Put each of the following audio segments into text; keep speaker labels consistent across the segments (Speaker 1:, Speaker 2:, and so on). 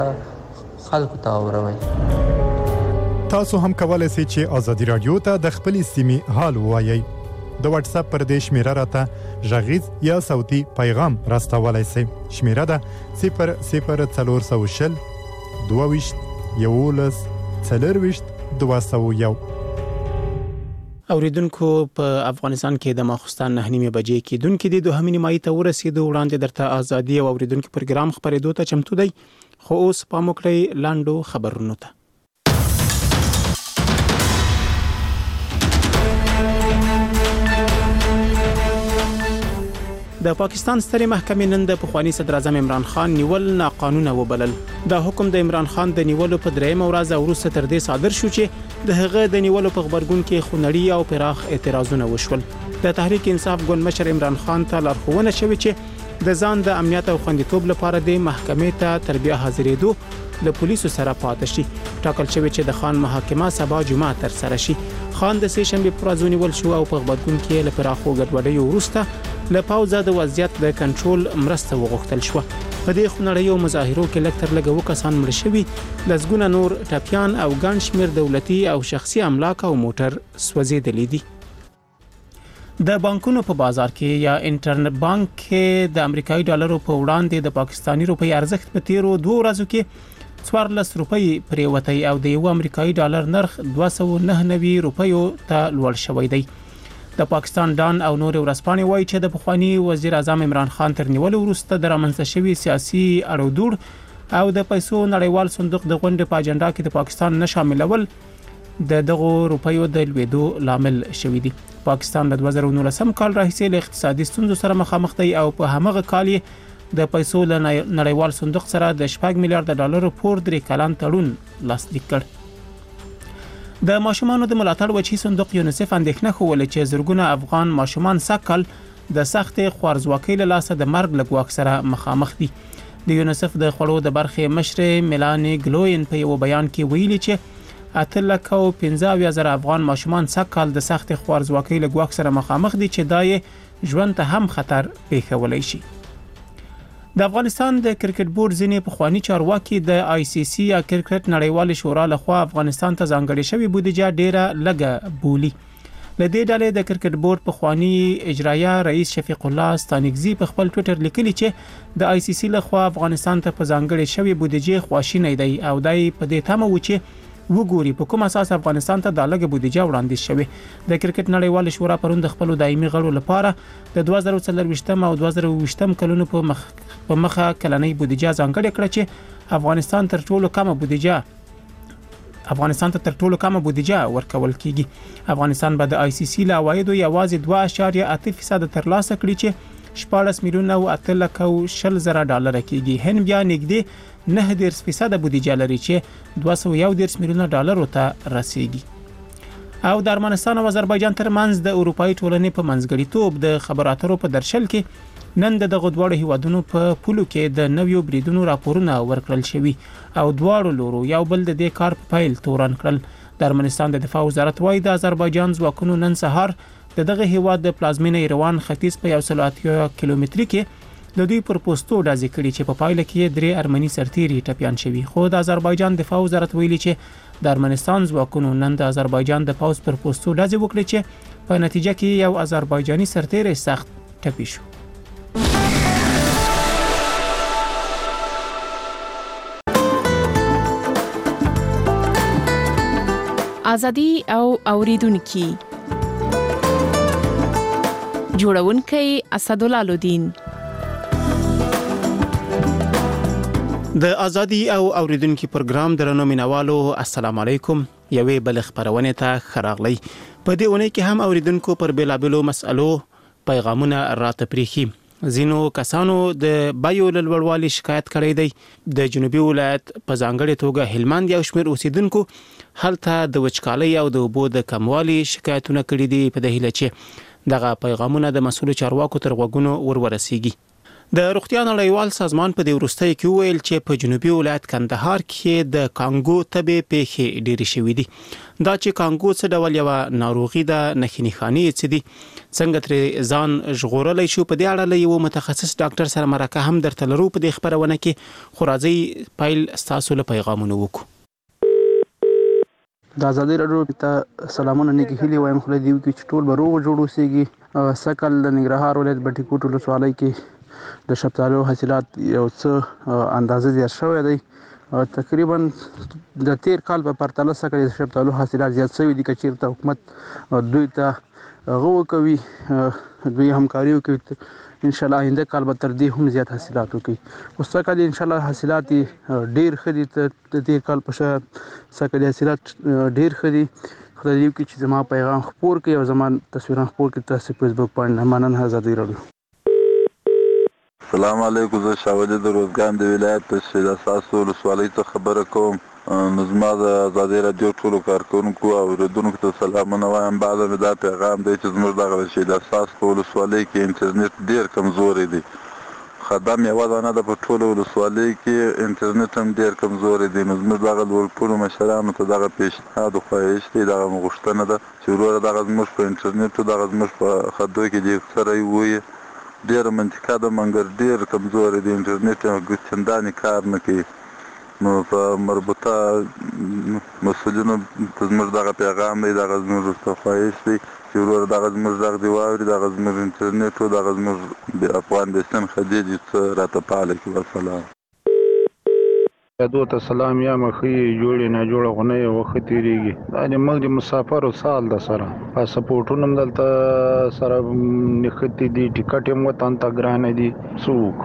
Speaker 1: خلکو ته اوروي.
Speaker 2: تاسو هم کولای شئ چې ازادي رادیو ته د خپلې سیمې حال ووایئ. د واتس اپ پر دې شمیره راته غږیز یا صوتي پیغام راستولای شئ. شمیره ده 00420 22 11 40 201.
Speaker 3: اوریدونکو په افغانستان کې د ماخستان 9:30 بجې کې دونکو د 2 نیمایي ته ورسېدو وړاندې درته ازادي او اوریدونکو پروګرام خبرېدو ته چمتو دی. خو اوس پام وکړئ لاندو خبرونو ته. د پاکستان سترې محکمې نن د پخوانی صدر اعظم عمران خان نیول ناقانونه وبلل. دا حکم د عمران خان د نیولو په 3 ورځ وروسته تر دې صادر شو چې د هغه د نیولو په خبرګون کې خونړي او پراخ اعتراضونه وشول. د تحریک انصاف ګوند مشر عمران خان ته لارښوونه شوې چې د ځان د امنیت او خوندیتوب لپاره د محکمې ته تر بیا حاضرېدو له پولیسو سره پاتې شي. ټاکل شوی چې د خان محاکمه سبا جمعه تر سره شي. خان د سه شنبه پر ورځ نیول شو او په خبرګون کې له پراخو ګډوډۍ وروسته له پاوزه د وضعیت د کنټرول مرسته وغوښتل شو. په دې خونړیو مظاهرو کې لکتر لګو کسان مړ شوي، لزګونه نور ټپیان او ګڼ شمېر دولتي او شخصي املاک او موټر سوځېدلي دي. د بانکونو په بازار کې یا انټرنیټ بانک کې د امریکایي ډالرو په وړاندې د پاکستاني روپۍ ارزښت په تیرو 2 ورځو کې 14 روپۍ پریوتی او د یو امریکایي ډالر نرخ 299 روپیو ته لوړ شوی دی. د پاکستان ډان او نور ورځپاڼې وایي چې د پخوانی وزیر اعظم عمران خان تر نیولو وروسته د رامنځته شوی سیاسي اړودوړ او د پیسو نړیوال صندوق د غونډې په اجنډا کې د پاکستان نه شاملول د دغه روپیو د لویدو لامل شوی دی. پاکستان د 2019 کال راهیسې له اقتصادي ستونزو سره مخامخ دی او په همغه کال د پیسو له نړیوال صندوق سره د 6 میلیارډ ډالر پور 3 کلن تړون لاسلیک کړ. د ماشومانو د ملاتړ وجهي صندوق یونیسف اندېښنه خوله چې زرګونه افغان ماشومان سکل د سخت خوارزواکۍ له لاسه د مرګ له ګواښ سره مخامخ دي. د یونیسف د خړو د برخې مشر میلانی ګلوین په یو بیان کې ویلي چې 8,15,000 افغان ماشومان سکل د سخت خوارزواکۍ له ګواښ سره مخامخ دي چې دای ژوند ته هم خطر پیښولای شي. د افغانستان د کرکټ بورډ ځینې پخوانی چارواکي د آی سی سی یا کرکټ نړیوال شورا لخوا افغانستان ته ځانګړې شوی بودیجه ډیره لږه بولی. لدې ډلې د کرکټ بورډ پخوانی اجرایه رئیس شفیق الله ستانکزی په خپل ټوئیټر لیکلی چې د آی سی سی لخوا افغانستان ته په ځانګړې شوی بودیجه خواشینی دی او دای په دې تمه و چې وګوري په کوم اساس افغانستان ته د لږه بودیجه وړاندې شوی. د کرکټ نړیوال شورا پرون د خپل دایمي غړو لپاره د 2024 او 2020 کلونو په مخه کلنۍ بودیجه ځانګړې کړه چې افغانستان ته تر ټولو کمه بودیجه ورکول کیږي. افغانستان به د آی سی سی له عوایدو یوازې 2.8% ترلاسه کړي چې 14 میلیونه او 8,20,000 ډالر کیږي. هند بیا نږدې 9% بودیجه لري چې 211 میلیونه ډالر ته رسیدي. او د ارمنستان او آذربایجان ترمنځ د اروپאי ټولنې په منځګړیتوب د خبرو اترو په درشل کې نن د دغه دوه هیوادونو په پولو کې د نویو بریدونو راپورونه ورکړل شوي او دواړو لورو یو بل د دې کار په پیل تورن کړل. د ارمنستان د دفاع وزارت وايي د آذربایجان ځواکونو نن سهار دغه هیواد د پلازمینه ایروان ختیځ په 180 کیلومتري کې د دوی پر پوسټو ډازې کړي چې په پایله کې 3 ارمني سرتیري ټپيان شوي. خو د آذربایجان دفاع وزارت ویلي چې د ارمنستان ځواکونو نن د آذربایجان د پوز پر پوسټو ډازې وکړي چې په نتیجه کې یو آذربایجاني سرتیری سخت ټپي شو.
Speaker 4: ازادي او اوریدونکو جوړونکي اسدالله لودین.
Speaker 3: د ازادي او اوریدونکو پروګرام درنو مینوالو السلام علیکم. یوې بل خبرونه ته خراغلی. په دې ونه کې هم اوریدونکو پر بیلابلو مسالو پیغامونه راته پریخي. زینو کسانو د بایو لړوالي شکایت کړی دی. د جنوبي ولایت په ځانګړي توګه هلمند یو شمېر اوسیدونکو هلته د وچکالۍ او د اوبو د کموالي شکایتونه کړي دي په دهیله چې دغه پیغامونه د مسؤل چارواکو تر غوږونو ورسیږي. د روغتیا نړیوال سازمان په دې وروستۍ کې ویل چې په جنوبي ولایت کندهار کې د کانګو تبې پیښې ډېرې شوې دي. دا چې کانګو څه ډول یو ناروغي ده، نښې نښانې څه دي، څنګه ترې ځان ژغورلی شو، په دې اړه له یو متخصص ډاکټر سره مرکه هم درته لرو په دې خبرونه کې. خو راځئ پیل ستاسو له پیغامونو وکړو.
Speaker 1: د ازادي راډیو ته سلامونه نیکی هیلې وایم. خدای دې وکړي چې ټول به روغ جوړ اوسېږي. سږ کال د ننګرهار ولایت بټي کوټ ولسوالۍ کې د شفتالو حاصلات یو څه اندازه زیات شوی دی. تقریبا د تیر کال په پرتله سږ د شفتالو حاصلات زیات شوي دي. که چېرته حکومت دوی ته هغه وکوي، دوی همکاري وکوي، انشاءالله آینده کال به تر دې هم زیات حاصلات وکړي. خو سږ کال انشاءالله حاصلات ډېر ښه دي. د تیر کال په شان سږ کال حاصلات ډېر ښه دي. خدای دې وکړي چې زما پیغام خپور کړي او زما تصویران خپور کړي تاسو فیسبوک باندې. مننه. ازادي راډیو.
Speaker 5: السلام علیکم. زه شاولي د روزګان د ولایت د شهید اساس ولسوالۍ څخه خبره کوم. نو زما د ازادي راډیو ټولو کارکوونکو او اورېدونکو ته سلامونه وایم. بعد مې دا پیغام دی چې زموږ دغه شهید اساس په ولسوالۍ کې انټرنیټ ډېر کمزوری دی. خدام یوه دانه ده په ټولو ولسوالۍ کې، انټرنیټ هم ډېر کمزوری دی. نو زموږ دغه لوړپوړو مشرانو ته دغه پیشنهاد و خواهش دی، دغه غوښتنه ده چې وروره دغه زموږ په انټرنیټو دغه زموږ په خدو کې دې سره ووایي. ډېره منطقه ده مګر ډېر کمزوری دی، انټرنیټ چندانې کار نه کوي. نو په مربوطه مسؤلینو ته زموږ دغه پیغام دی، دغه زموږ ورته خواهش دی چې وروره دغه زموږ غږ دې واوري، دغه زموږ انټرنیټ و دغه زموږ د افغان بیسن خدي دې څه راته فعاله کړي. والسلام.
Speaker 6: دو ته سلام. یا مخې جوړې نه جوړه غونه یې وخت تېرېږي. دا د موږ د مسافرو سال د سره پاسپورټونه هم دلته سره نښتي دي، ټکټ هم وطن ته ګرانه دي. څوک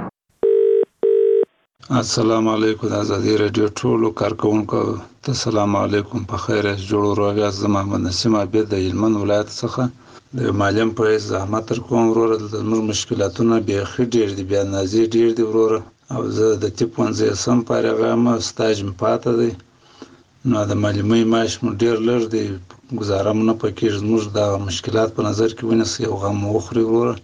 Speaker 7: السلام علیکم. د ازادي راډیو ټولو کارکوونکو ته سلام علیکم. په خیر جوړ روغ یاست. زه محمد نسیم عابد د هلمند ولایت څخه د معلم په زحمت تر کوم. وروره د موږ مشکلاتونه بیخي ډېر دي، بیا اندازې ډېر دي وروره. او زه د طب 15 فارغ یم، سټاج مې پاته دی. نو د معلمۍ معاش مو ډېر لږ دی، ګزاره مو نه پکېږي. زموږ دغه مشکلات په نظر کې ونیسئ او غم وخورئ وروره.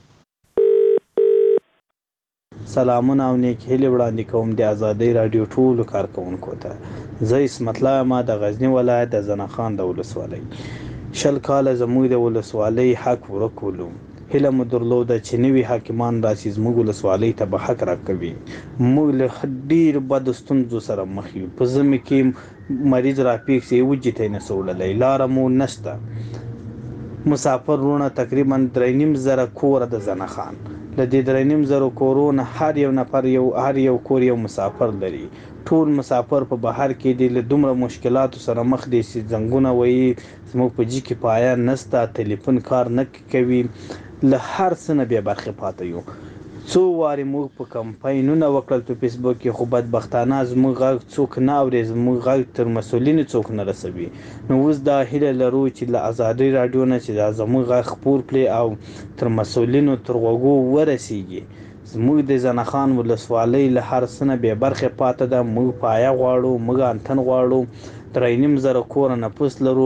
Speaker 8: سلامونه او نیک هیلې وړاندې کوم د ازادۍ راډیو ټولو کارکوونکو ته. زه اسمت الله یم د غزني ولایت د زنه خان د ولسوالۍ. 20 کاله زموږ د ولسوالۍ حق ورکولو. هیله مو درلوده چې نوي حاکمان راشي زموږ ولسوالۍ ته به حق راکوي. موږ له ډېرو بدو ستونزو سره مخ یو. په ژمي کې مریض راپېښ شي، وجې ته یې نشو وړلی، لاره مو نشته. مسافر وروڼه تقریبا 3,500 کوره د زنه خان. له دې 3,500 کورونه هر یو نفر هر یو کور یو مسافر لري. ټول مسافر په بهر کې دي، له دومره مشکلاتو سره مخ دي چې زنګونه وایي زموږ په جي کې پایا نشته، ټلیفون کار نه کوي، له هر څه نه بې برخې پاته یو. څو وارې موږ په کمپاینونه وکړل په فیسبوک کې، خو بدبختانه زموږ غږ څوک نه اوري، زموږ غږ تر مسؤلینو څوک نه رسوي. نو اوس دا هیله لرو چې له ازادۍ راډیو نه چې دا زموږ غږ خپور کړي او تر مسؤلینو تر غوږو ورسیږي. زموږ د زنه خان ولسوالۍ له هر څه نه بې برخې پاته ده. موږ پایه غواړو، موږ انتن غواړو. 3,500 کوره نفوس لرو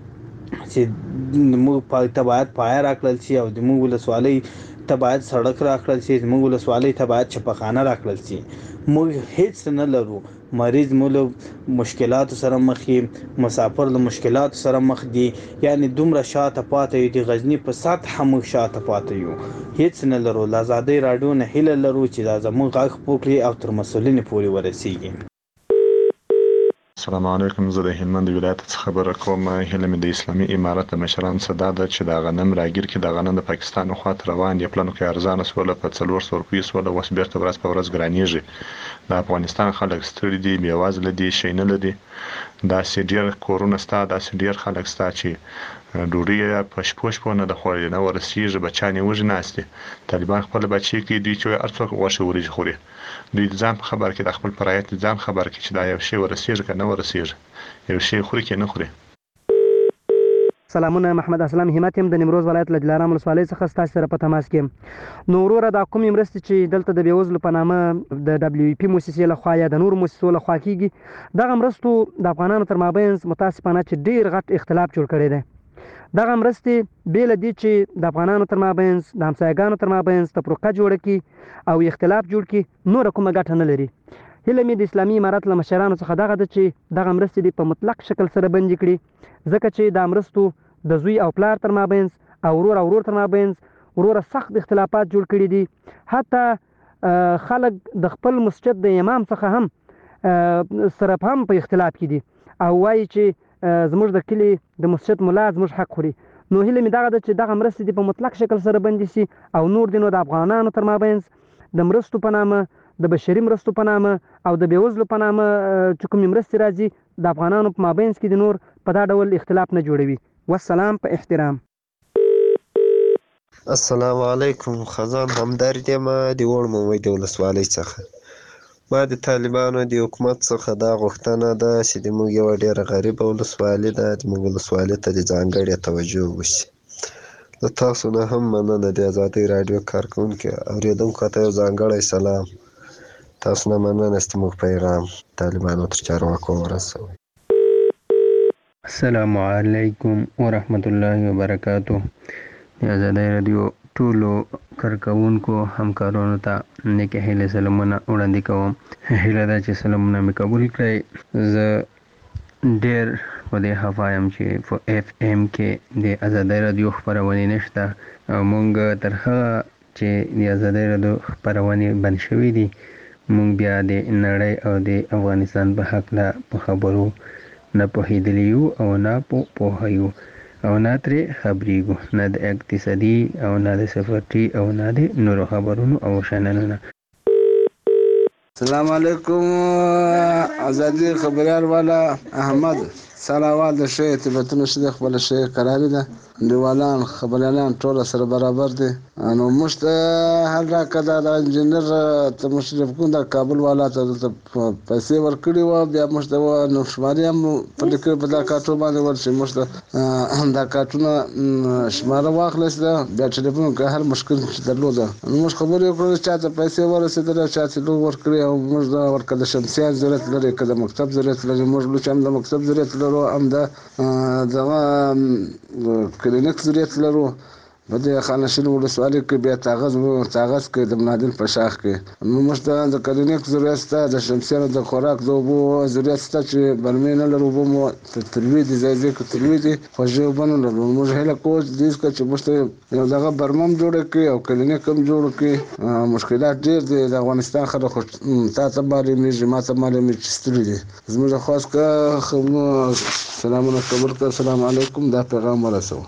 Speaker 8: چې موږ ته باید پایه راکړل شي او د موږ ولسوالۍ ته باید سړک راکړل شي، زموږ ولسوالۍ ته باید چپخانه راکړل شي. موږ هیڅ نه لرو. مریض مو له مشکلاتو سره مخ دي، مسافر له مشکلاتو سره مخ دي، یعنی دومره شاته پاته یو. د غزني په سطحه موږ شاته پاته یو، هیڅ نه لرو. له ازادۍ راډیو نه هیله لرو چې دا زموږ غږ خپور کړي او تر مسؤلینو پورې ورسیږي.
Speaker 9: السلام علیکم. زه د هلمند ولایت څخه خبره کوم. هیله مې د اسلامي امارت د مشرانو څخه دا ده چې د غنم راګیر کې د غنم د پاکستان خواته روان دي. پلانو کې ارزانه سوله په 400 روپیو سوله، اوس بیرته ورځ په ورځ ګرانیږي. د افغانستان خلک ستړي دي، بېوزله دي، شی نه لري. داسې ډېر کورونه شته، داسې ډېر خلک شته چې ډوډۍ په شپو نه د خوړلې نه ورسېږي، بچیان یې وږي ناست دي. طالبان خپل بچي کې دوی چې هر څوک غوښې وریجې خوري. دوی د ځان په خبر کې، د خپل پرایت د ځان خبر کې چې دا یو شی ورسېږي که نه ورسېږي، یو شی خوري که نه خوري.
Speaker 10: سلامونه. محمد اسلام همت یم د نیمروز ولایت له دلارام ولسوالۍ څخه ستاسو سره په تماس کې. نو وروره دا کومې مرستې چې دلته د بېوزلو په نامه د WFP موسسې لخوا یا د نورو موسسو لخوا کېږي، دغه مرستو د افغانانو تر مابین متاسفانه چې ډېر غټ اختلاف جوړ کړی دی. دغه مرستې بې له دې چې د افغانانو تر مابینځ د همسایګانو تر مابینځ تفرقه جوړه کړي او اختلاف جوړ کړي نوره کومه ګټه نه لري. هیله مې د اسلامي امارت له مشرانو څخه دغه ده چې دغه مرستې دې په مطلق شکل سره بندي کړي، ځکه چې دا مرستو د زوی او پلار تر مابینځ او ورور او ورور تر مابینځ وروره سخت اختلافات جوړ کړي دي. حتی خلک د خپل مسجد د امام څخه هم سره هم په اختلاف کې دي او وایي چې زموږ د کلي د مسجد ملا زموږ حق خوري. نو هیله مې دغه ده چې دغه مرستې دې په مطلق شکل سره بندي سي او نور دي نو د افغانانو تر مابینځ د مرستو په نامه، د بشري مرستو په نامه او د بېوزلو په نامه چې کومې مرستې راځي د افغانانو په مابینځ کې د نور په دا ډول اختلاف نه جوړوي. والسلام په احترام.
Speaker 11: السلام علیکم. خزان همدرد یم د وړ مومید ولسوالۍ څخه. ما د طالبانو د حکومت څخه دا غوښتنه ده چې د موږ یوه ډېره غریبه ولسوالي ده، د موږ ولسوالۍ ته د ځانګړې توجه وشي. له تاسو نه هم مننه د ازادۍ راډیو کارکوونکي اورېدونکو ته یو ځانګړی سلام. تاسو نه مننه چې موږ پیغام طالبانو تر چارواکو ورسوئ.
Speaker 12: السلام علیکم ورحمت الله وبرکاتو. د ازادۍ راډیو ټولو کارکوونکو همکارانو ته نیکې هیلې سلامونه وړاندې کوم. هیله ده چې سلامونه مې قبول کړئ. زه ډېر په دې خفه یم چې په اف ام کې د ازادۍ راډیو خپرونې نشته او مونږ تر هغه چې د ازادۍ راډیو خپرونې بند شوي دي مونږ بیا د نړۍ او د افغانستان په هکله په خبرو نه پوهېدلي یو او نه پوهه یو او نه ترې خبرېږو، نه د اقتصادي او نه د سفرتي او نه د نورو خبرونو او شانلونو.
Speaker 13: السلام علیکم. ازادي خبریال والا احمد سلاوال د شی ارتباطونه شته خپل شی قرار ده دیوالان خبريالان ټول سره برابر دي. نو مشت هر راکدا د انجنیر ته مشرف کوم د کابل والا ته پیسې ورکړي و بیا مشت نو شماري هم په دې کې په دا کارټو باندې ورشي مشت دا کارټونه شماره واخلص ده بیا ټلیفون کې هر مشکل درلوده نو مش خبرې وکړو چې ته پیسې ورسېدل چې ته لو ورکړي او موږ دا ورکړه شمسیان ضرورت لري کله مکتب ضرورت لري موږ لو چې د مکتب ضرورت لرو هم دا کلینیک ضرورت لرو په دې خانشین ولسوالۍ کې بیا کاغذ کې د منادل په شاخ کې نو موږ د کلینیک ضرورت ته د شمسیانو د خوراک د اوبو ضرورت ته چې برمې نه لرو اوبه مو تروي دي ځای ځای کې تروي دي خوږې اوبه نه لرو موږ هیله کوو چې چې موږ یو دغه برمم جوړ کړي او کلینیک هم جوړ کړي مشکلات ډېر دي د افغانستان خلک تا ته معلومېږي ما ته معلومېږي چې ستړي دي زموږ خاص سلامونه قبول کړه. السلام علیکم. دا پیغام ورسوه.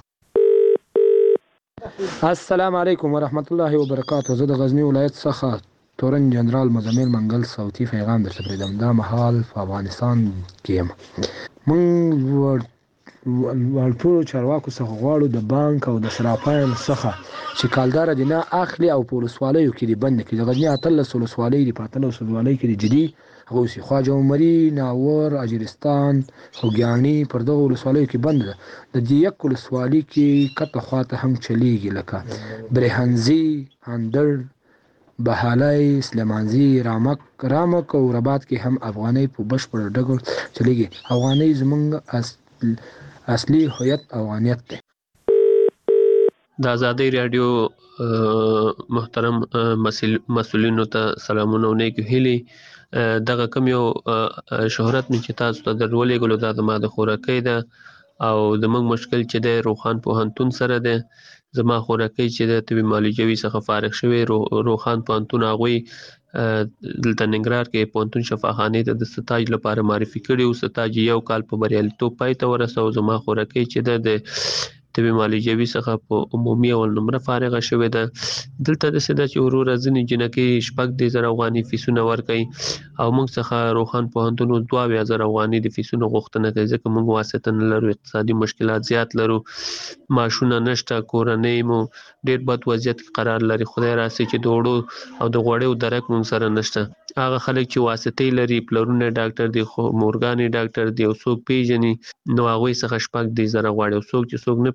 Speaker 14: السلام علیکم ورحمت الله وبرکاته. زه د غزنی ولایت څخه تورن جنرال مزمل منګل صوتي پیغام درته پرېږدم. دا مهال په افغانستان کې یم. موږ ټولو چارواکو څخه غواړو د بانک او د صرافانو څخه چې کالدار دي نه اخلي او په ولسوالیو کې دي بند کړي. د غزني 18 ولسوالۍ دي په 18 ولسوالۍ کې دي جدي هغه اوسي خواجه عمري ناور اجرستان خوږیاڼي پر دغه ولسوالیو کې بند ده. د دې یک ولسوالۍ کې کته خواته هم چلیږي لکه برهنزي هندر بهالای سلیمانزي رامک او رباط کې هم افغاني په بشپړ ډول چلیږي. افغاني زمونږ اصلي هویت افغانیت دی.
Speaker 15: د ازادۍ راډیو محترم مسؤلینو ته سلامونه او نیک هیلې. دغه کوم یو شهرت مې چې تاسو ته درولېږلو دا زما د خوراکۍ ده او زموږ مشکل چې دی روخان پوهنتون سره دی. زما خوراکۍ چې د طبي معالجوي څخه فارغ شوی روخان پوهنتون هغوی دلته ننګرهار کې پوهنتون شفاخانې ته د ستاج لپاره معرفي کړي و. ستاج یو کال په بریالیتوب پای ته ورسو. زما خوراکۍ چې ده د طبي معالجوي څخه په عمومي اول نمره فارغه شوې ده. دلته داسې ده چې وروره ځینې جنکۍ 14,000 افغاني فیسونه ورکوي او موږ څخه روخان پوهنتون 22,000 افغاني د فیسونو غوښتنه کوي ځکه موږ واسطه نه لرو، اقتصادي مشکلات زیات لرو، معاشونه نشته، کورنۍ مو ډېر بد وضعیت کې قرار لري. خدای راسي چې د وړو او د غوړیو درک موږ سره نشته. هغه خلک چې واسطې لري پلرونه ډاکټر دي مورګانې ډاکټر دي او څوک پیژني نو هغوی څخه 14,000 غواړي او څوک چې څوک نه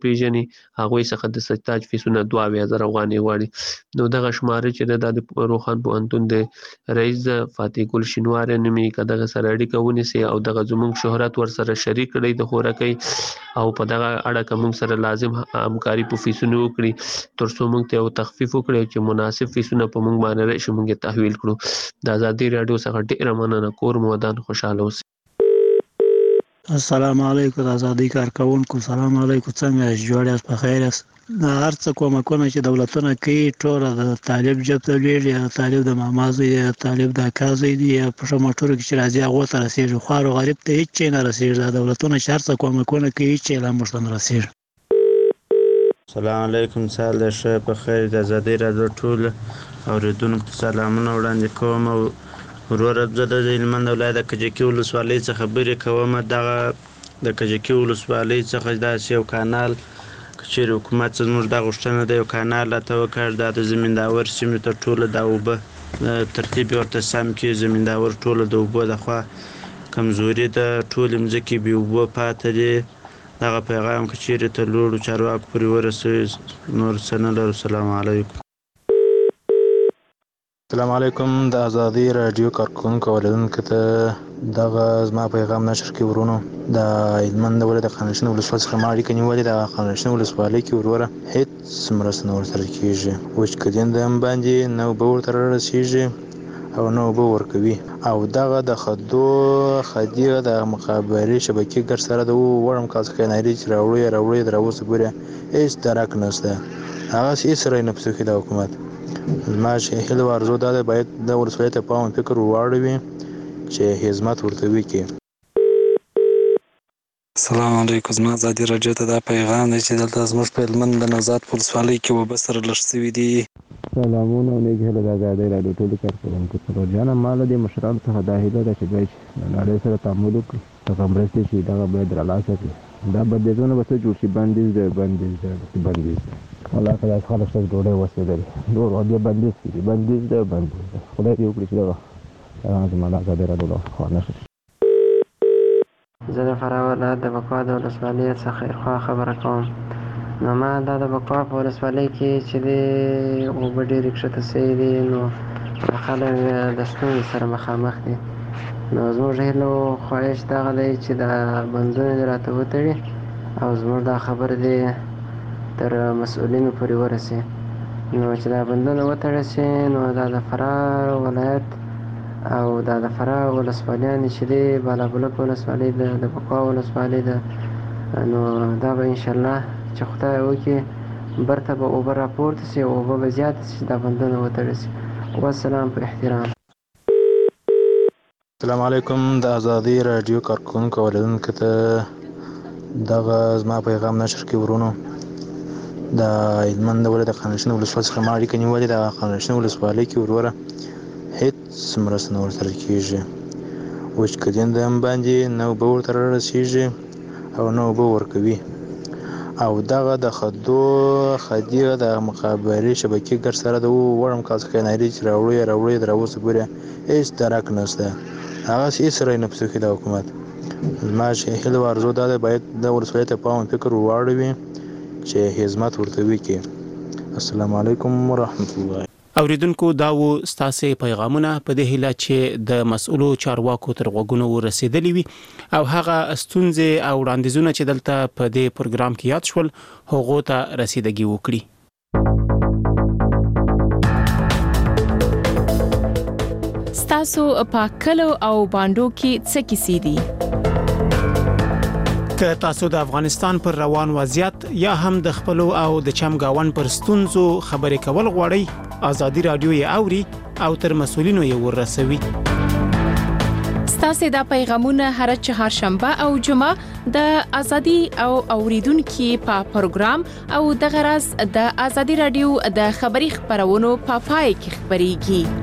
Speaker 15: پیژني هغوی څخه د سجتاج فیسونه 22,000 افغانۍ غواړي. نو دغه شماره چې د روخان پوهنتون د رئیس فاتح ګل شینواری نومي که دغه سره اړیکه ونیسي او دغه زموږ شهرت ورسره شریک کړي د خوراکۍ او په دغه اړه که موږ سره لازم همکاري په فیسونو وکړي تر څو موږ ته یو تخفیف وکړي چې مناسب فیسونه په موږ باندې راشي موږ تحویل کړو. د ازادي راډیو څخه ډیره مننه. کور مو ودان خوشاله اوسئ.
Speaker 16: السلام علیکم د ازادۍ کارکونکو. سلام علیکم، څنګه یاست؟ جوړ یاست؟ په خیر یاست؟ د هر څه کومکونه چې دولتونه کوي ټوله د طالب جب ته لېږي، یا طالب د ماما زوی دی، یا طالب د اکا زوی دی، یا په ښه موټرو کې چې راځي هغو ته رسېږي. خوار و غریب ته هېڅ شی نه رسېږي. دا دولتونه چې هر څه کومکونه کوي هېڅ شی لا موږ ته نه رسېږي.
Speaker 17: السلام علیکم، سهار د ښه په خیر. د ازادۍ راډیو ټول اورېدونکو ته سلامونه وړاندې کوم. او وروره زه د هلمند ولایت د کجکي ولسوالۍ څخه خبرې کوم. دغه د کجکي ولسوالۍ څخه داسې یو کانال که چیرې حکومت زموږ دا غوښتنه ده یو کانال راته وکړ، دا د زمینداور سیمې ته ټوله دا اوبه ترتیب ورته سم کړي. زمینداور ټوله د اوبو د خوا کمزوري ده، ټولې مځکې بې اوبو پاتې دي. دغه پیغام که چیرې ته لوړو چارواکو پورې ورسوي نور څه نه لرو. السلام علیکم.
Speaker 1: السلام علیکم. د ازادي راډیو کارکونکو اوریدونکو ته دغه زما پیغام نشر کې ورونو د هلمند ولایت د خانشین ولسوالۍ څخه ما اړیکه نیولې. د خانشین ولسوالۍ کې وروره هېڅ مرسته نه ورسره کېږي. وچکدین د هم باندې نه اوبه ورته رارسېږي او نه اوبه ورکوي. او دغه د خدي د مخابرې شبکې ګډ سره د وړم کال څخه ناري چې راوړي تر اوسه پورې هېڅ درک نشته. هغسې هېڅ رای نه پسې د حکومت. زما چې هیله و ارزو دا ده باید د ولسوالۍ ته پام فکر واړوي چې خدمت ورته وکړي.
Speaker 18: السلام علیکم. زما ازادي راډیو ته دا پیغام دی چې دلته زموږ په هلمند د نوزاد په ولسوالۍ کې اوبه سره لږ شوي دي.
Speaker 12: سلامونه او نیک هیله د ازادۍ راډیو ټولو کارکوونکو ته. جانه ما له دې مشرانو څخه دا هیله ده چې دوی د نړۍ سره تعامل وکړي، دغه مرستې چې دغه باید رالاسه کړي. دا بندیزونه به څه جوړ شي؟ بندیز دی والله که داسې خلک ستاسو ډوډۍ وسېدلې نور بیا بندیز کړي. بندیز دی خدای دې وکړي چې دغه زما د ازادۍ راډیو له خوا نشر شي.
Speaker 19: زه د فراه ولایت د بکوا د ولسوالۍ څخه خیرخوا خبره کوم. نو ما دا د بکوا په ولسوالۍ کې چې دی اوبه ډېرې کښته سوي دي، نو خلک د ستونزې سره مخامخ دي. نو زموږ هیله او خواهش دغه دی چې دا بندونه دې راته وتړي او زموږ دا خبره دې تر مسؤلینو پورې ورسي. نو چې دا بندونه وتړل سي نو دا د فراه ولایت او دا د فراه ولسوالیانې چې دی بالابلوک ولسوالۍ د بکوا ولسوالۍ ده، نو دا به انشاءالله چې خدای وکړي برته به اوبه راپورته سي او اوبه به زیاته سي چې دا بندونه وتړل سي. والسلام په احترام.
Speaker 1: السلام علیکم. د ازادي راډیو کارکونکو اوریدونکو ته دغه زما پیغام نشر کې ورونو د هلمند ولایت د خانشین ولسوالۍ څخه ما اړیکه نیولې. د خانشین ولسوالۍ کې وروره هېڅ مرسته نه ورسره کېږي. وچکدین د هم باندې نه اوبه ورته رارسېږي او نه اوبه ورکوي. او دغه د خدي د مخابرې شبکې ګډ سره د وړم کال څخه ناري چې راوړي تر اوسه پورې هېڅ درک نشته. هغسې هېڅ رای نه پسې د حکومت. زما چې هیله و ارزو دا ده باید د ولسوالۍ ته پام فکر واړوي چې خدمت ورته وکړي. السلام علیکم ورحمت الله.
Speaker 3: اوریدونکو دا و ستاسو پیغامونه په دې هیله چې د مسؤلو چارواکو تر غوږونو ورسېدلي وي او هغه ستونزې او وړاندیزونه چې دلته په دې پروګرام کې یاد شول هغو ته رسیدګي وکړي.
Speaker 4: ستاسو په کلو او باندو کې څه کیسې دي؟
Speaker 3: که تاسو د افغانستان پر روان وضعیت یا هم د خپل او د چمګاون پر ستونزو خبرې کول غواړئ، ازادي راډیو یې اوري او تر مسؤلینو یې ورسوي.
Speaker 4: ستاسو دا پیغامونه هر چهارشنبه او جمعه د ازادي او اوریدونکو په پروګرام او د غرض د ازادي راډیو د خبري خبرونو په پای کې خبريږي.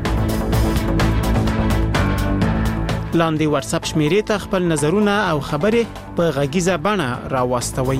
Speaker 4: لاندې واتس اپ شمیرې ته خپل نظرونه او خبرې په غږیزه بڼه راوستوي.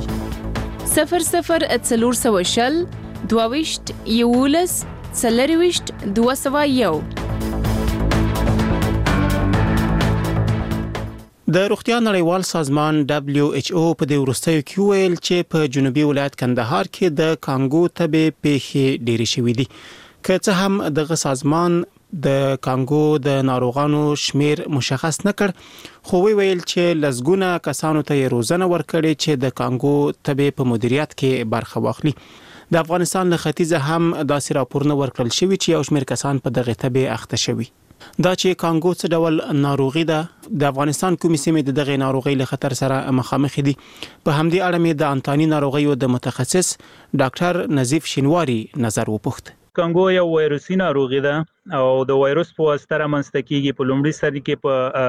Speaker 4: 0040 22 11 40 201.
Speaker 3: د روغتیا نړیوال سازمان WHO په دې وروستیو کې ویل چې په جنوبي ولایت کندهار کې د کانګو تبې پیښې ډېرې شوې دي. که څه هم دغه سازمان د کانګو د ناروغانو شمیر مشخص نکړ، خو ویل چې لزګونه کسانو ته روزنه ورکړي چې د کانګو تبې په مدیریت کې برخه واخلي. د افغانستان له ختیځه هم داسې راپورونه ورکړل شوي چې یو شمیر کسان په دغه تبې اخته شوي. دا چې کانګو څه ډول ناروغي ده، د افغانستان کومې سیمې د دغه ناروغي له خطر سره مخامخ دي، په همدې اړه مې د انتاني ناروغیو د متخصص ډاکټر نظیف شینواری نظر وپوښت.
Speaker 20: کانګو یو وایروسي ناروغي ده او د وایروس په واسطه رامنځته کیږي. په لومړي سر کې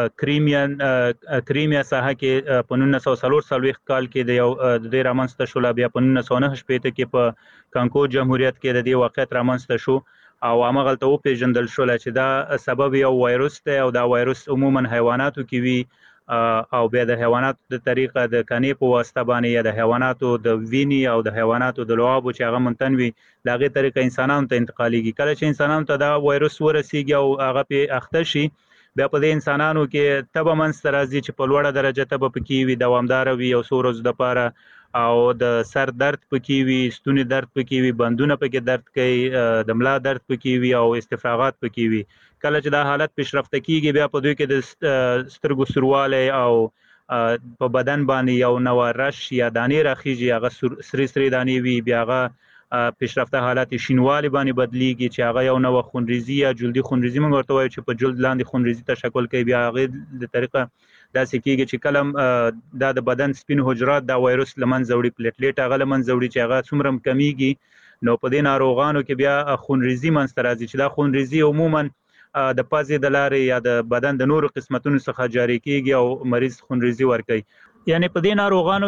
Speaker 20: په کریمیا ساحه کې په 1940 کال کې د یو د رامنځته شو، بیا په 1998 کې په کانګو جمهوریت کې د دې واقعیت رامنځته شو او هغه ته پیژندل شو چې دا سبب یو وایروس دی او دا وایروس عموما حیواناتو کې وي او بیا د حیواناتو د طریقه د کنې په واسطه باندې یا د حیواناتو د ویني او د حیواناتو د لعابو چې هغه منتنوي دغه طریقه انسانانو ته انتقالېږي. کله چې انسانانو ته دا وایروس ورسیږي او هغه په اخته شي، بیا په دې انسانانو کې تبه منځته راځي چې په لوړه درجه تبه پکې وي، دوامداره وي او څو ورځې دپاره، او د سر درد پکې وي، ستوني درد پکې وي، بندونه پکې درد کوي، د ملا درد پکې وي او استفراغات پکې وي. کله چې دا حالت پیشرفته کیږي، بیا په دوی کې د سترګو سوروالی او په بدن باندې یو نوع رش یا دانې راخیږي، هغه سرې سرې دانې وي، بیا هغه پیشرفته حالت شینوالي باندې بدلیږي چې هغه یو نوع خونریزي یا جلدي خونریزي موږ ورته وایو چې په جلد لاندې خونریزي تشکل کوي. بیا هغه د طریقه داسې کیږي چې کله دا د بدن سپین حجرات دا وایروس لمنځه وړي، پلیټلیټ هغه لمنځه وړي چې هغه څومره کمیږي، نو په دې ناروغانو کې بیا خونریزي منځته راځي چې دا خونریزي عموما د پزې د لارې یا د بدن د نورو قسمتونو څخه جاری کیږي او مریض خونریزي ورکوي. یعنی په دې ناروغانو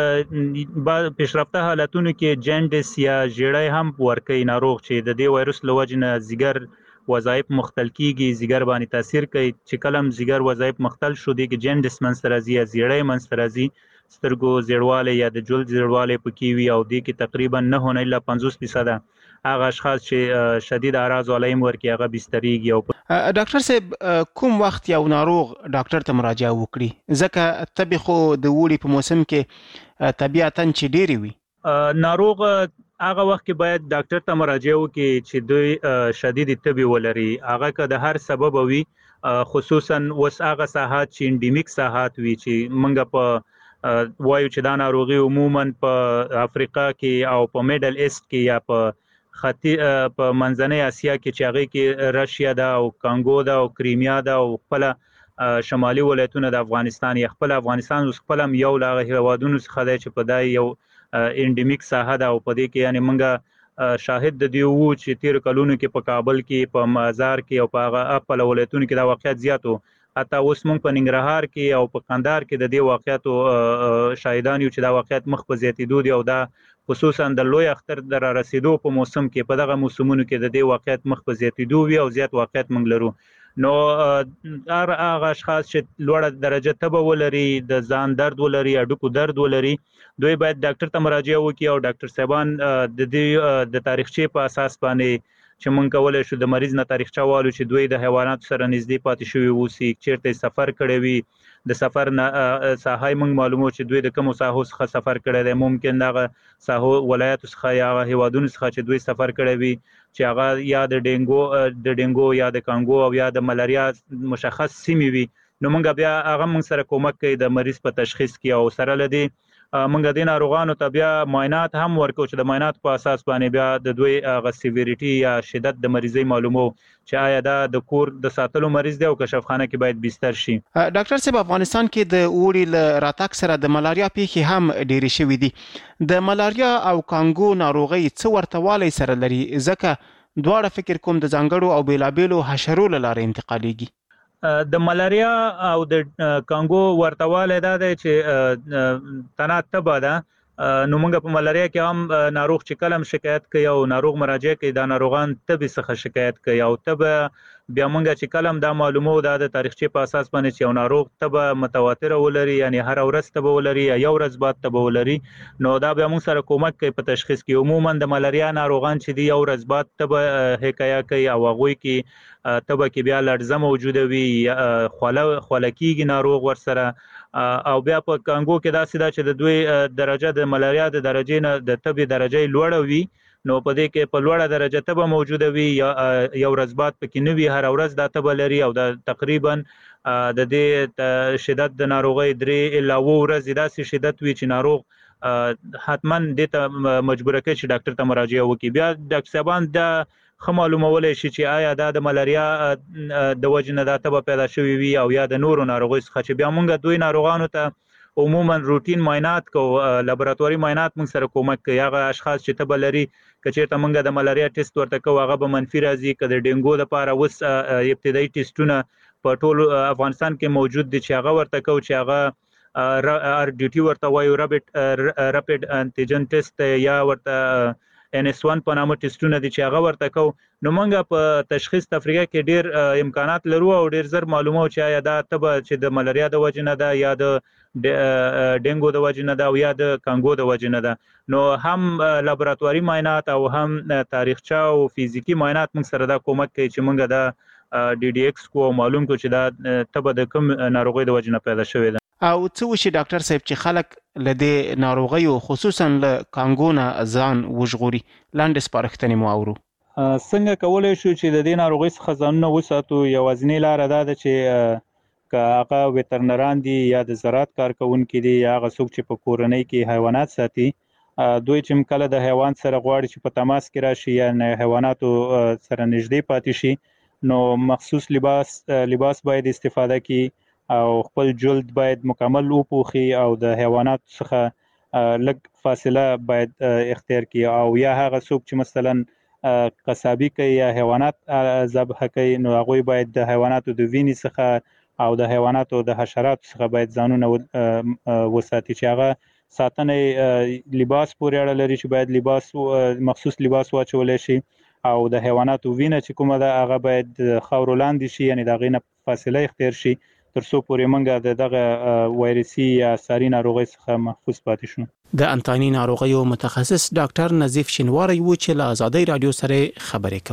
Speaker 20: کې پیشرفته حالتونو کې جنډس یا ژیړی هم ورکوي ناروغ چې د دې وایروس له وجې نه ځیګر وظایف مختل کیږي، ځیګر باندې تاثیر کوي. چې کله هم ځیګر وظایف مختل شو، دی کې جنډس منځته راځي یا ژیړی منځته راځي، سترګو زیړوالی یا د جلد زیړوالی پکې وي او دی کې تقریبا 9 الا 50% هغه اشخاص چې شدید اعراض علایم ورکي هغه بستریږي. او
Speaker 3: ډاکټر صاحب کوم وخت یو ناروغ ډاکټر ته مراجعه وکړي؟ ځکه تبې خو د وړي په موسم کې طبيعتاً چې ډېری وي،
Speaker 20: ناروغ هغه وخت کې باید ډاکټر ته مراجعه وکړي چې دوی شدید تبې ولري. هغه که د هر سبب وي، خصوصا وس هغه ساحات چې انډیمیک ساحات وي چې منګه په وایو چې دا ناروغي عموما په افریقا کې او په میډل ایست کې یا په منځنۍ اسیا کې چې هغه کې رشیا ده او کانګو ده او کریمیا ده او خپل شمالي ولایتونه د افغانستان یا خپل افغانستان اوس خپل یو له هیوادونو څخه دی چې په دای یو انډیمیک ساحه ده او په دې کې یعنی منګه شاهد د دیو چې تیر کلونو کې په کابل کې په مزار کې او په هغه خپل ولایتونو کې دا واقعیت زیاتو، حتی اوس موږ په ننګرهار کې او په قندهار کې د دې واقعیتو شاهدان یو چې دا واقعیت مخ په زیاتېدو دي او دا خصوصا د لوی اختر د را رسیدو په موسم کې په دغه موسمونو کې د دې واقعیت مخ په زیاتېدو وي او زیات واقعیت موږ لرو. نو هغه اشخاص چې لوړه درجه تبه ولري، د ځان درد ولري، هډوکو درد ولري، دوی باید ډاکټر ته مراجعه وکړي او ډاکټر صاحبان د دې د تاریخچې په اساس باندې چې مونږ کولای شو د مریض نه تاریخچه والو چې دوی د حیواناتو سره نږدې پاتې شوي اوسي، چیرته سفر کړی وي، د سفر نه ساحه مونږ معلومو چې دوی د کومو ساحو څخه سفر کړی دی، ممکن دغه ساحو ولایتو څخه یا هیوادونو څخه چې دوی سفر کړی وي چې هغه یا د ډینګو یا د کانګو او یا د ملاریا مشخص سیمې وي، نو مونږ بیا هغه مونږ سره کومک کوي د مریض په تشخیص کې او سره لدی مونږ د ناروغانو ته بیا معاینات هم ورکو چې د معاینات په اساس باندې بیا د دوی غ سیویریټي یا شدت د مریضي معلومو چې آیا دا د کور د ساتلو مریض دی او کشفخانه کې باید بستر شي.
Speaker 3: ډاکټر صاحب افغانستان کې د اوړي ل راتګ سره د ملاریا پیښې هم ډېرې شوې دي. د ملاریا او کانګو ناروغي څه ورتهوالی سره لري؟ ځکه دواړه فکر کوم د ځانګړو او بیلابیلو حشرو له لارې انتقالیږي.
Speaker 20: د ملاریا او د کانګو ورتواله دا دی چې تنه تبه ده، نو موږ په ملاریا کې هم ناروغ چې کلم شکایت کوي او ناروغ مراجعه کوي دا ناروغان تبه څخه شکایت کوي او تبه بیا مونږ چې کلم دا معلومو د تاریخچې په اساس باندې چې یو ناروغ تبه متواتره ولري یعنی هر ورځ تبه ولري یا یو ورځ بعد تبه ولري نو دا بیا موږ سره کومک کوي په تشخیص کې. عموما د ملاریا ناروغان چې دی یو ورځ بعد تبه حکایه کوي او هغه کې تبه کې بیا لړزه موجوده وي خولکیږي ناروغ ورسره او بیا په کانګو کې داسې دا چې د دوی درجه د ملاریا د درجې نه د تبه درجه لوړه وي نو په دې کې په لوړه درجه تبه موجوده وي یو ورځ بعد پکې نه وي هر ورځ دا تبه لري او دا تقریبا د دې شدت د ناروغي 3 الا 9 ورځې داسې شدت وي چې ناروغ حتما دې ته مجبور کوي چې ډاکټر ته مراجعه وکړي. بیا ډاکټر صاحبان دا معلومولای شي چې آیا دا د ملاریا د وجې نه دا تبه پیدا شوی وي او یا د نورو ناروغیو څخه چې بیا موږ دوی ناروغانو ته عموما روټین معاینات کو لابراتواري معاینات موږ سره کومک کوي. هغه اشخاص چې تبه لري کچېرته موږ د ملاریا ټیسټ ورته کوو هغه به منفي راځي که د ډینګو لپاره اوس ابتدایي ټیسټونه په ټول افغانستان کې موجود دي چې هغه ورته کوو چې هغه RDT ورته وایو رپیډ انټیجن ټیسټ یا ورته NS1 په نامه ټیسټونه دي چې هغه ورته کوو. نو موږ په تشخیص تفریقه کې ډیر امکانات لرو او ډیر زر معلومو چې آیا دا تبه چې د ملاریا د وجې نه ده یا د ډینګو د وجې نه ده او یا د کانګو د وجې نه ده. نو هم لابراتواري معاینات او هم تاریخچه او فزیکی معاینات موږ سره دا کومک کوي چې موږ دا DDX کو معلوم کو چې دا تبه د کوم ناروغي د وجې نه پیدا شوې ده.
Speaker 3: او څه وشي ډاکټر صاحب چې خلک لدې ناروغیو خصوصا له کانګو نه ځان وژغوري؟ لاندې سپارښتنې مو اورو.
Speaker 20: څنګه کولای شو چې د دې ناروغي څخه ځانونه وساتو؟ یوازینۍ لاره دا ده چې که هغه وترنران دي یا د زراعت کارکونکي دي یا هغه څوک چې په کورنۍ کې حیوانات ساتي دوی چې کله د حیوان سره غواړي چې په تماس کې راشي یا حیواناتو سره نږدې پاتې شي نو مخصوص لباس باید استفاده کړي او خپل جلد باید مکمل وپوښي او د حیوانات څخه لږ فاصله باید اختیار کړي او یا هغه څوک چې مثلا قصابي کوي یا حیوانات ذبح کوي نو هغوی باید د حیواناتو د وینې څخه او د حیواناتو د حشراتو څخه باید ځانونه وساتي چې هغه ساتنې لباس پورې اړه لري چې باید مخصوص لباس واچولی شي او د حیواناتو وینه چې کومه ده هغه باید خاورو لاندې شي یعنی د هغې نه فاصله اختیار شي تر څو پورې موږ د دغه وایرسي یا ساري ناروغۍ څخه محفوظ پاتې شو.
Speaker 3: د انتاني ناروغیو متخصص ډاکټر نظیف شینواری و چې له آزادۍ رادیو سره خبرې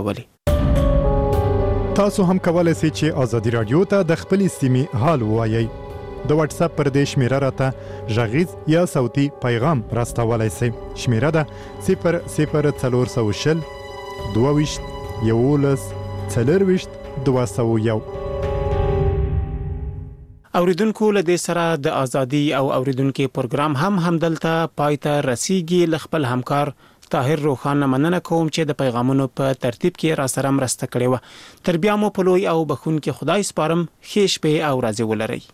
Speaker 3: کولې.
Speaker 2: تاسو هم کولای شئ چې آزادۍ رادیو ته د خپل سیمې حال ووایي. د واتس اپ پر دې شمیره راته غږیز یا صوتي پیغام راستولای شئ. شمیره ده 00420 22 11 40 201.
Speaker 3: اوریدونکو له دې سره د ازادي او اوریدونکو پروګرام هم دلته پایته رسیدي. خپل همکار طاهر روخان مننه کوم چې د پیغامونو په ترتیب کې را سره مرسته کړې و. تر بیا مو په لوی او بخونکي خدای سپارم. ښه شپه او ورځ ولرئ.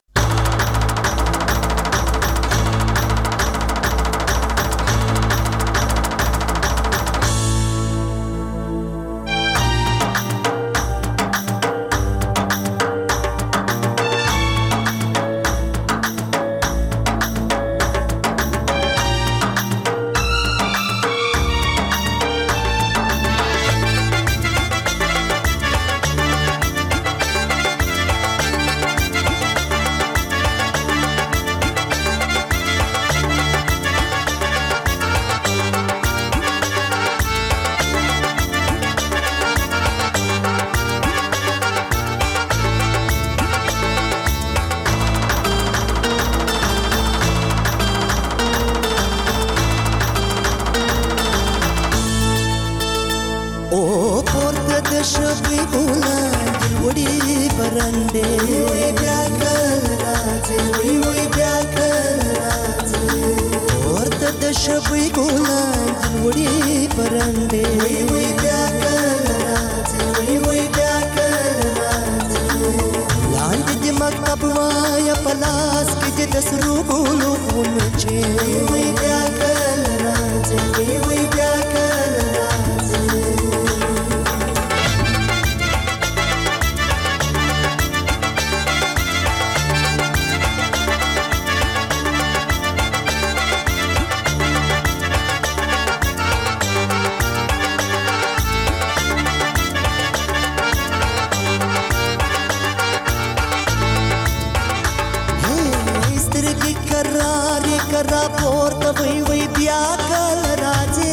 Speaker 21: پورته وی وی بیا کل راځي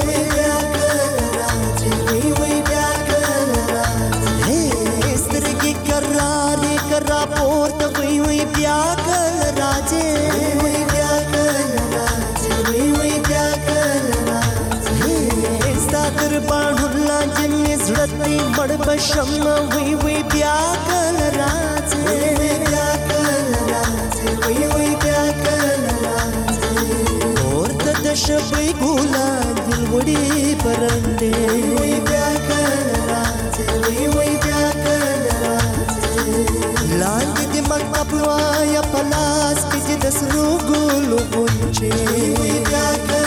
Speaker 21: سترګې کرارې کرا پورته وی وی بیا کل راځي ستا تر باڼو لاندې مې زړه دی مړ به شم وی وی بیا کل راځي اورته د شپې ګلان دل وړي پرندې لاندې د مکتب وایا په لاس کې د سرو ګلو غونچې